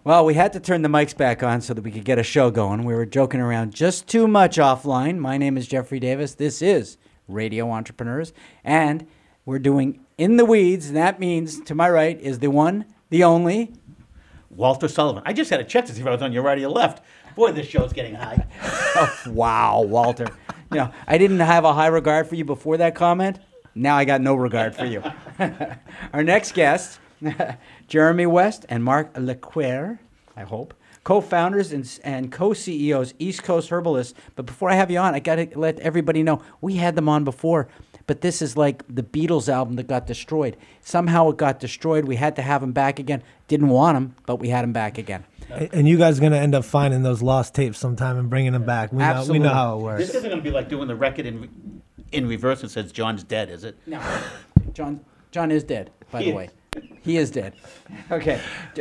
Well, we had to turn the mics back on so that we could get a show going. We were joking around just too much offline. My name is Jeffrey Davis. This is Radio Entrepreneurs. And we're doing In the Weeds. And that means to my right is the one, the only... Walter Sullivan. I just had to check to see if I was on your right or your left. Boy, this show's getting high. Oh, wow, Walter. I didn't have a high regard for you before that comment. Now I got no regard for you. Our next guest... Jeremy West and Mark Lequer, I hope, co-founders and co-CEOs, East Coast Herbalists. But before I have you on, I got to let everybody know, we had them on before, but this is like the Beatles album that got destroyed. Somehow it got destroyed. We had to have them back again. Didn't want them, but we had them back again. And you guys are going to end up finding those lost tapes sometime and bringing them back. We know how it works. This isn't going to be like doing the record in reverse and says John's dead, is it? No. John is dead, by the way. He is dead. Okay.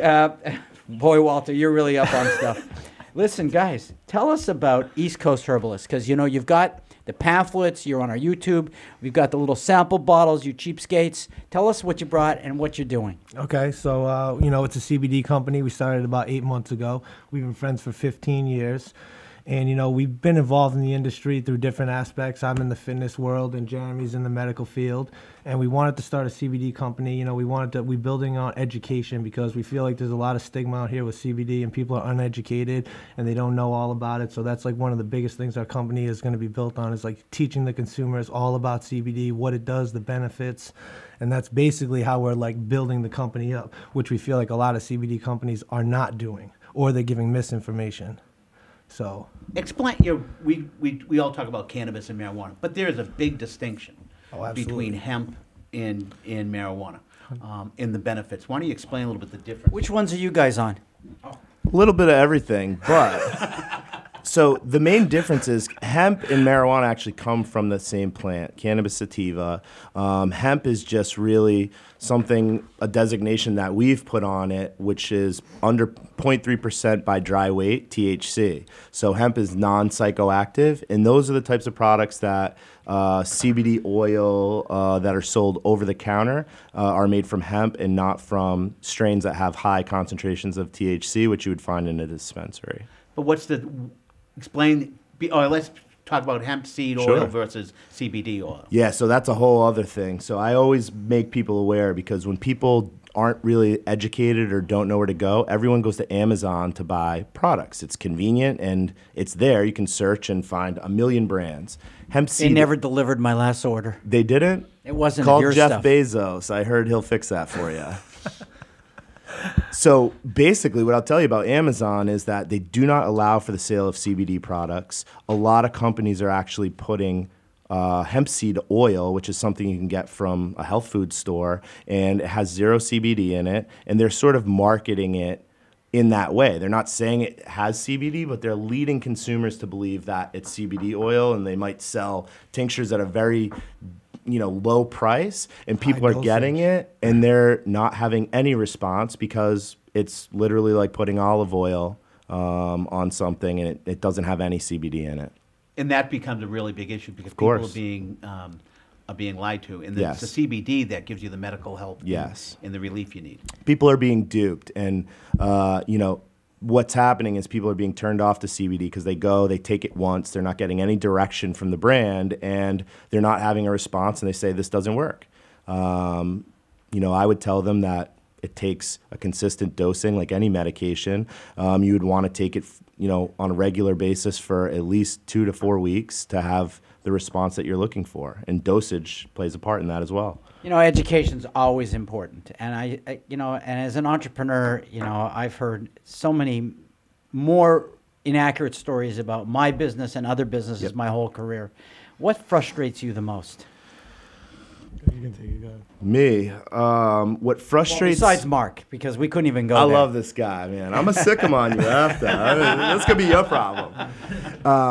Boy, Walter, you're really up on stuff. Listen, guys, tell us about East Coast Herbalists, because, you've got the pamphlets, you're on our YouTube, we've got the little sample bottles, you cheapskates. Tell us what you brought and what you're doing. Okay, so, it's a CBD company. We started about 8 months ago. We've been friends for 15 years. And, we've been involved in the industry through different aspects. I'm in the fitness world and Jeremy's in the medical field. And we wanted to start a CBD company. We're building on education because we feel like there's a lot of stigma out here with CBD and people are uneducated and they don't know all about it. So that's like one of the biggest things our company is going to be built on is like teaching the consumers all about CBD, what it does, the benefits. And that's basically how we're like building the company up, which we feel like a lot of CBD companies are not doing, or they're giving misinformation. So explain. We all talk about cannabis and marijuana, but there is a big distinction between hemp and marijuana in the benefits. Why don't you explain a little bit the difference? Which ones are you guys on? A little bit of everything, but so the main difference is hemp and marijuana actually come from the same plant, Cannabis sativa. Hemp is just really a designation that we've put on it, which is under 0.3% by dry weight THC. So hemp is non-psychoactive, and those are the types of products that CBD oil that are sold over the counter are made from hemp and not from strains that have high concentrations of THC, which you would find in a dispensary. But let's talk about hemp seed oil versus CBD oil. Yeah, so that's a whole other thing. So I always make people aware because when people aren't really educated or don't know where to go, everyone goes to Amazon to buy products. It's convenient and it's there. You can search and find a million brands. Hemp seed. They never delivered my last order. They didn't? It wasn't Call your Jeff stuff. Bezos. I heard he'll fix that for you. So basically what I'll tell you about Amazon is that they do not allow for the sale of CBD products. A lot of companies are actually putting hemp seed oil, which is something you can get from a health food store, and it has zero CBD in it, and they're sort of marketing it in that way. They're not saying it has CBD, but they're leading consumers to believe that it's CBD oil, and they might sell tinctures at a very low price, and people are getting it and they're not having any response because it's literally like putting olive oil on something and it doesn't have any CBD in it. And that becomes a really big issue because people are being lied to. And it's the CBD that gives you the medical help and the relief you need. People are being duped, and what's happening is people are being turned off to CBD because they take it once, they're not getting any direction from the brand, and they're not having a response, and they say this doesn't work. I would tell them that it takes a consistent dosing like any medication. You would want to take it, on a regular basis for at least 2 to 4 weeks to have the response that you're looking for, and dosage plays a part in that as well. Education's always important, and I and as an entrepreneur, I've heard so many more inaccurate stories about my business and other businesses my whole career. What frustrates you the most? You can take it, go ahead. Me, what frustrates... Well, besides Mark, because we couldn't even go there. I love this guy, man. I'm going to sick him on you after. That's going to be your problem.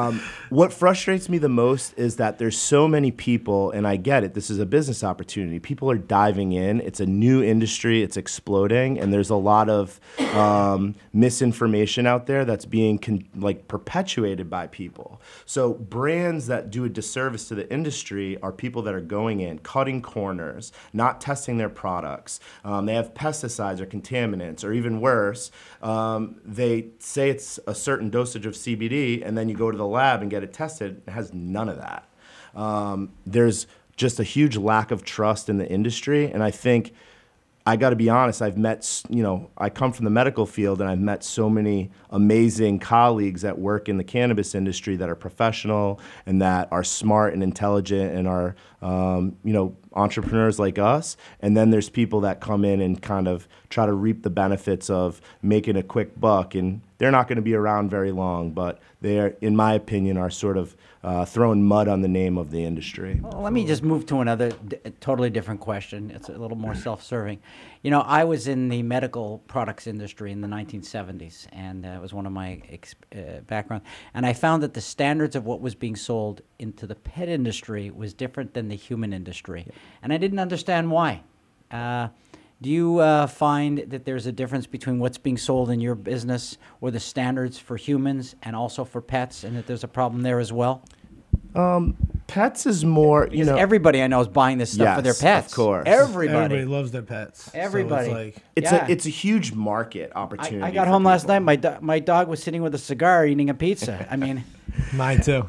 What frustrates me the most is that there's so many people, and I get it, this is a business opportunity. People are diving in. It's a new industry. It's exploding, and there's a lot of misinformation out there that's being perpetuated by people. So brands that do a disservice to the industry are people that are going in, cutting corners, not testing their products. They have pesticides or contaminants, or even worse, they say it's a certain dosage of CBD, and then you go to the lab and get it tested. It has none of that. There's just a huge lack of trust in the industry, and I think I got to be honest, I've met, I come from the medical field, and I've met so many amazing colleagues that work in the cannabis industry that are professional and that are smart and intelligent and are, entrepreneurs like us. And then there's people that come in and kind of try to reap the benefits of making a quick buck, and they're not going to be around very long, but they are, in my opinion, are sort of throwing mud on the name of the industry. Well, let me just move to another totally different question. It's a little more self-serving. I was in the medical products industry in the 1970s, and it was one of my background. And I found that the standards of what was being sold into the pet industry was different than the human industry. Yeah. And I didn't understand why. Do you find that there's a difference between what's being sold in your business or the standards for humans and also for pets, and that there's a problem there as well? Pets is more, because everybody I know is buying this stuff for their pets. Of course. Everybody loves their pets. Everybody. So it's a huge market opportunity. I got home last night. My dog was sitting with a cigar eating a pizza. I mean, mine too.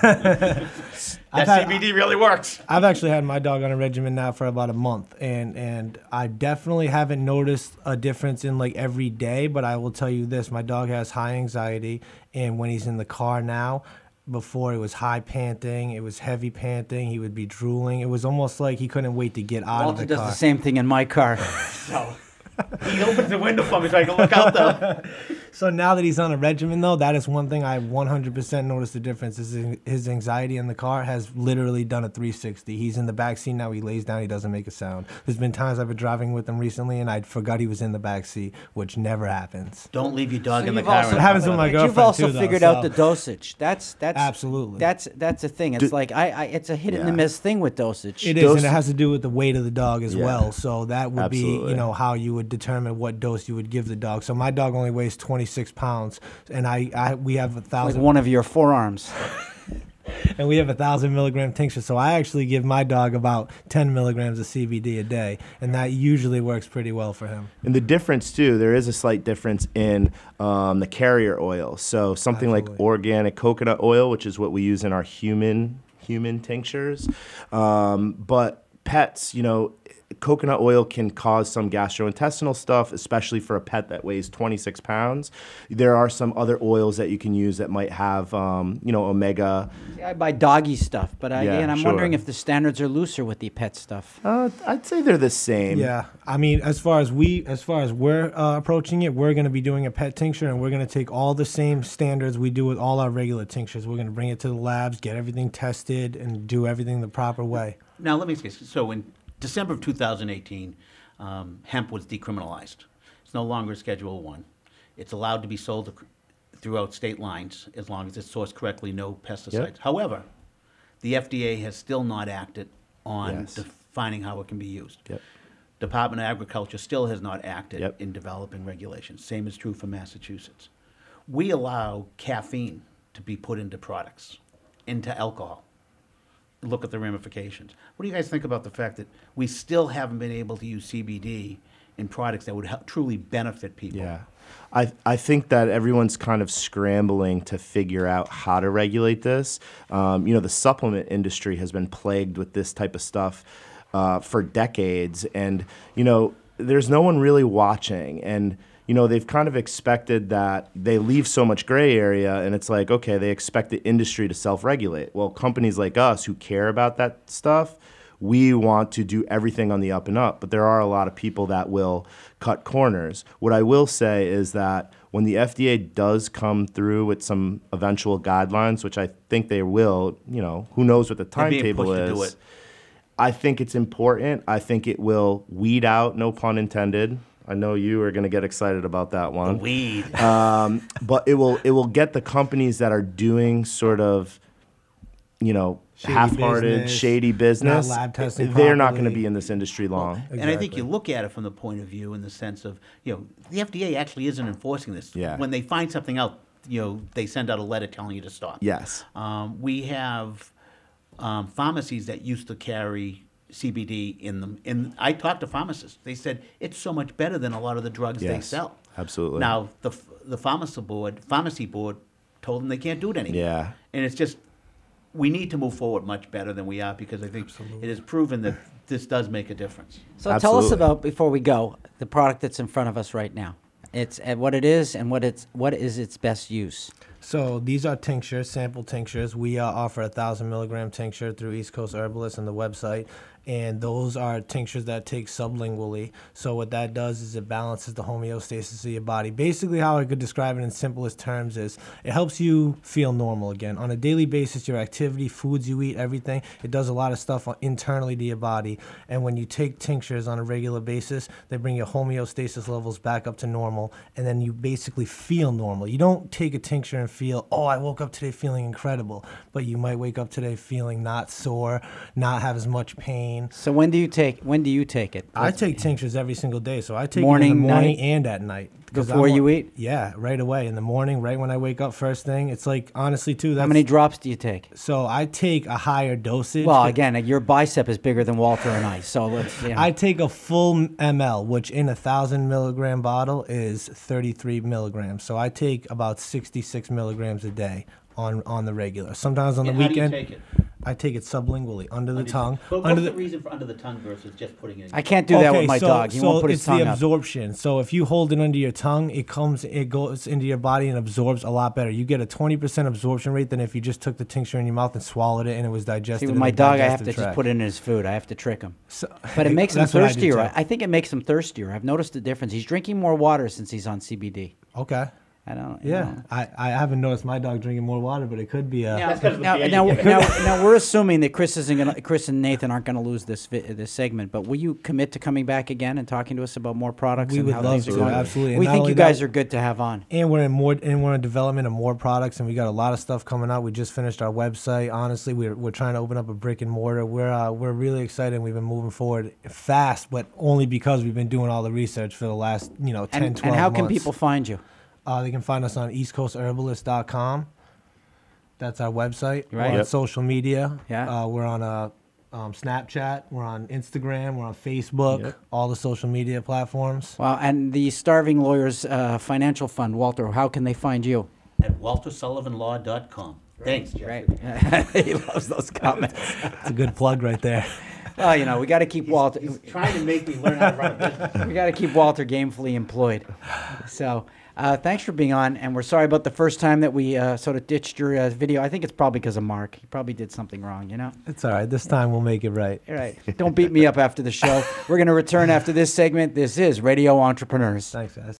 CBD really works. I've actually had my dog on a regimen now for about a month, and I definitely haven't noticed a difference in every day, but I will tell you this, my dog has high anxiety, and when he's in the car now, before it was high panting, it was heavy panting, he would be drooling. It was almost like he couldn't wait to get out of the car. Walter does the same thing in my car. So he opens the window for me so I can look out though. So now that he's on a regimen, though, that is one thing I 100% noticed the difference. Is his anxiety in the car has literally done a 360. He's in the back seat now. He lays down. He doesn't make a sound. There's been times I've been driving with him recently, and I forgot he was in the back seat, which never happens. Don't leave your dog in the car. It happens with my girlfriend You've also too, figured out the dosage. That's absolutely. That's a thing. It's it's a hit and miss thing with dosage. It is, and it has to do with the weight of the dog as well. So that would Absolutely. be, how you would determine what dose you would give the dog. So my dog only weighs 26 pounds. And we have 1,000. Like one of your forearms. And we have 1,000 milligram tincture. So I actually give my dog about 10 milligrams of CBD a day. And that usually works pretty well for him. And the difference, too, there is a slight difference in the carrier oil. So something like organic coconut oil, which is what we use in our human tinctures. But pets, coconut oil can cause some gastrointestinal stuff, especially for a pet that weighs 26 pounds. There are some other oils that you can use that might have, omega. Yeah, I buy doggy stuff, but I'm wondering if the standards are looser with the pet stuff. I'd say they're the same. Yeah, I mean, as far as we're approaching it, we're going to be doing a pet tincture, and we're going to take all the same standards we do with all our regular tinctures. We're going to bring it to the labs, get everything tested, and do everything the proper way. Now, let me ask you, so in December of 2018, hemp was decriminalized. It's no longer Schedule 1. It's allowed to be sold throughout state lines as long as it's sourced correctly, no pesticides. Yep. However, the FDA has still not acted on defining how it can be used. Yep. Department of Agriculture still has not acted in developing regulations. Same is true for Massachusetts. We allow caffeine to be put into products, into alcohol. Look at the ramifications. What do you guys think about the fact that we still haven't been able to use CBD in products that would truly benefit people? Yeah. I think that everyone's kind of scrambling to figure out how to regulate this. The supplement industry has been plagued with this type of stuff for decades. And, there's no one really watching. And, they've kind of expected that they leave so much gray area, and it's like, okay, they expect the industry to self-regulate. Well, companies like us who care about that stuff, we want to do everything on the up and up, but there are a lot of people that will cut corners. What I will say is that when the FDA does come through with some eventual guidelines, which I think they will, who knows what the timetable is, I think it's important. I think it will weed out, no pun intended. I know you are going to get excited about that one. The weed. But it will get the companies that are doing sort of Shady half-hearted, business, shady business, not lab testing they're not going to properly. be in this industry long. And I think Exactly. you look at it from the point of view in the sense of, the FDA actually isn't enforcing this. Yeah. When they find something out, they send out a letter telling you to stop. Yes. We have pharmacies that used to carry CBD in them. And I talked to pharmacists. They said it's so much better than a lot of the drugs they Yes, sell. absolutely. Now, the pharmacy board told them they can't do it anymore. Yeah. And it's just, we need to move forward much better than we are because I think it is proven that this does make a difference. So tell us Absolutely. about, before we go, the product that's in front of us right now. It's what it is and what is its best use. So these are tinctures, sample tinctures. We offer a 1,000 milligram tincture through East Coast Herbalist on the website, and those are tinctures that take sublingually. So what that does is it balances the homeostasis of your body. Basically, how I could describe it in simplest terms is it helps you feel normal again on a daily basis. Your activity, foods you eat, everything, it does a lot of stuff internally to your body. And when you take tinctures on a regular basis, they bring your homeostasis levels back up to normal, and then you basically feel normal. You don't take a tincture and feel, oh, I woke up today feeling incredible, but you might wake up today feeling not sore, not have as much pain. So when do you take it? I take tinctures every single day, so I take Morning, it in the morning night? and at night. 'Cause Before you eat? Yeah, right away in the morning, right when I wake up first thing. It's like, honestly, too, that's... How many drops do you take? So I take a higher dosage. Well, again, your bicep is bigger than Walter and I, so let's. I take a full ml, which in a 1,000 milligram bottle is 33 milligrams. So I take about 66 milligrams a day on the regular. Sometimes on the And how do you weekend, take it? I take it sublingually under the tongue. But under what's the the reason for under the tongue versus just putting it in? I can't do that with my dog. He won't put his it's tongue the up. absorption. So if you hold it under your tongue, it goes into your body and absorbs a lot better. You get a 20% absorption rate than if you just took the tincture in your mouth and swallowed it and it was digested. See, with in my the dog, I have to digestive just tract. put it in his food. I have to trick him. So, But it makes him that's what I do, thirstier. too. I think it makes him thirstier. I've noticed the difference. He's drinking more water since he's on CBD. Okay. I don't. Yeah, I haven't noticed my dog drinking more water, but it could be a. Now we're assuming that Chris and Nathan aren't gonna lose this segment. But will you commit to coming back again and talking to us about more products? We and would how love things are to, going? absolutely. And We not think only you guys that- are good to have on. And we're in development of more products, and we got a lot of stuff coming out. We just finished our website. Honestly, we're trying to open up a brick and mortar. We're really excited. We've been moving forward fast, but only because we've been doing all the research for the last 10, 12 months. And how can people find you? They can find us on eastcoastherbalist.com. That's our website. Right. We're on Yep. social media. Yeah. We're on Snapchat. We're on Instagram. We're on Facebook. Yep. All the social media platforms. Well, and the Starving Lawyers Financial Fund, Walter. How can they find you? At waltersullivanlaw.com. Thanks, Jeff. Right. He loves those comments. It's a good plug right there. Well, we got to keep Walter. He's trying to make me learn how to run a business. We got to keep Walter gainfully employed. So, thanks for being on, and we're sorry about the first time that we sort of ditched your video. I think it's probably because of Mark. He probably did something wrong, It's all right. This time we'll make it right. All right. Don't beat me up after the show. We're going to return after this segment. This is Radio Entrepreneurs. Thanks, guys.